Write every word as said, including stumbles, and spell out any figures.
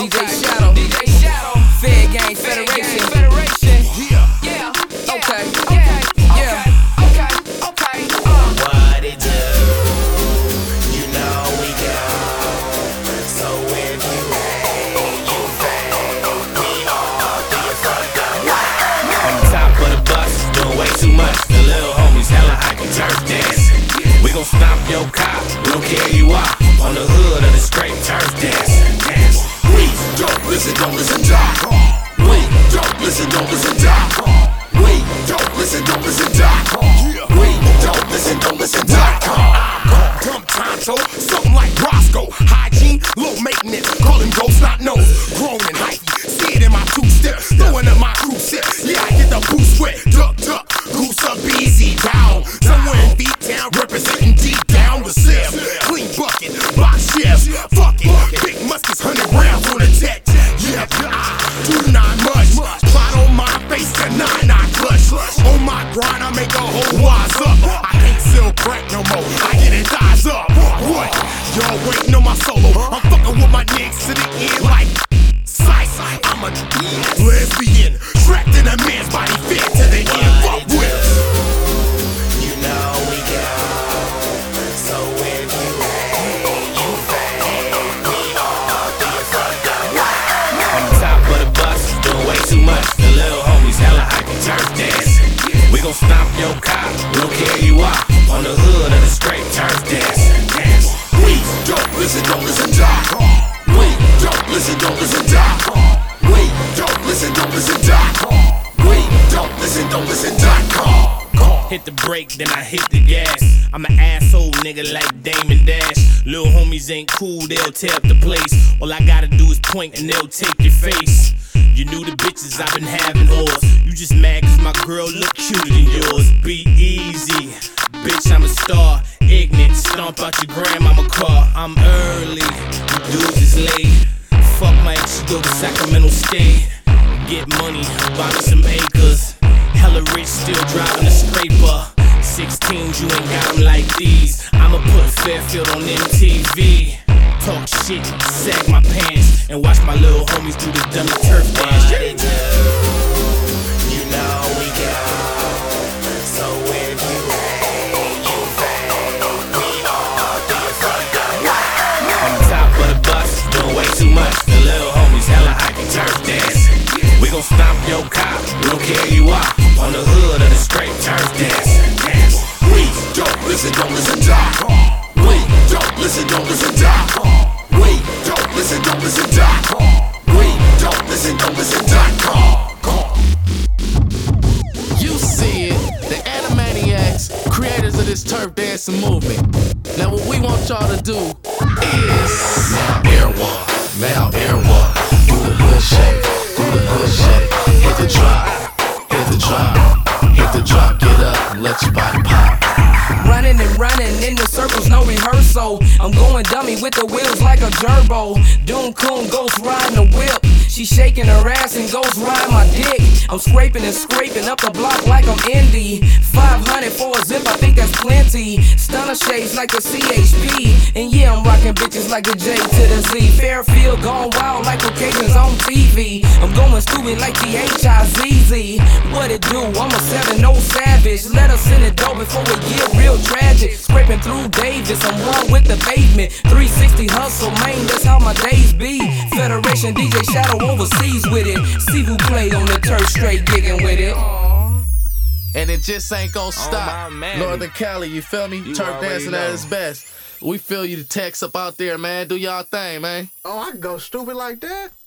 D J Shadow, D J Shadow, Fed Gang Federation, Federation. Yeah, yeah, okay, okay, yeah, okay, okay. Uh. What it do? You know we go. So if you hate, you fade. We all do your fucked up. On the top of the bus, doing way too much. The little homies hella hype turf dancing. We gon' stomp your car, we don't care who you are. On the hood of the straight turf dancing. We don't listen, don't listen, die. We don't listen, don't listen, die. We don't listen, don't listen, die. We don't listen, don't listen, die. Dumb Tonto, something like Roscoe. Hygiene, low maintenance, call him ghost, not nose. Grown and hypey, see it in my two steps. Throwing up my crew steps, yeah, I get the boost wet. Duck, duck, goose up, easy down. Somewhere in V-Town, representing deep down the Sam. Clean bucket, box chefs, fuck it. Big muskets, hundred rounds on the tech. Yeah, I do not much. Plot on my face, the nine I clutch. On my grind, I make a whole wise up. I can't sell crack no more, I get it thighs up. What? Y'all waiting on my solo. I'm fucking with my niggas to the end like Sice. I'm a lesbian, trapped in a man's body, fit to the end. Fuck with. You know we go. So if you hate, you fade. We all do your fucked up. On the top of the bus, doing way too much. The little homies hella hype turf dancing. We gon' stomp your car, we don't care who you are. On the hood of the straight turf dancing. We don't listen, don't listen, die. We don't listen, don't listen, die. We don't listen, don't listen, die. We don't listen, don't listen, die. Hit the brake, then I hit the gas. I'm an asshole nigga like Damon Dash. Little homies ain't cool, they'll tear up the place. All I gotta do is point and they'll take your face. You knew the bitches I've been having whores. You just mad cause my girl look cuter than yours. Be easy, bitch, I'm a star. Ignorant, stomp out your grandmama car. I'm early, the dudes is late. Fuck my ex, she go to Sacramento State. Get money, buy me some acres. Hella rich, still driving a scraper. sixteens, you ain't got them like these. I'ma put Fairfield on M T V. Talk shit, sag my pants, and watch my little homies do the dummy turf dance. What it do? You know we go. So if you hate, you fade. We all do your fucked up. On the top of the bus, doing way too much. The little homies hella hype turf dancing. We gon' stomp your car, we don't care who you are. On the hood of the straight turf dancing. We don't listen, don't listen, die. We don't listen, don't listen, die. We don't listen, don't listen, die. We don't listen, don't listen, die. You see it, the Animaniacs, creators of this turf dancing movement. Now what we want y'all to do is now air walk, now air walk. Do the hood shake, do the hood shake. Hit the drop, hit the drop, hit the drop. Get up and let your body pop. Running and running in the circles, no rehearsal. I'm going dummy with the wheels like a gerbo. Doom Coon ghost riding a whip. She shaking her ass and ghost ride my dick. I'm scraping and scraping up the block like I'm Indy. five hundred for a zip, I think that's plenty. Stunner shades like the C H P. And yeah, I'm rocking bitches like the J to the Z. Fairfield gone wild like occasions on T V. I'm going stupid like the H I Z Z. What it do? I'm a seven oh savage. Let us in the door before we get real tragic. Scraping through Davis, I'm one with the pavement. three sixty hustle, man, that's how my days be. Federation D J Shadow overseas with it. See who play on the turf, straight gigging with it. And it just ain't gon' stop. Oh, Northern Cali, you feel me? You Turf dancing know. at its best. We feel you the text up out there, man. Do y'all thing, man. Oh, I can go stupid like that?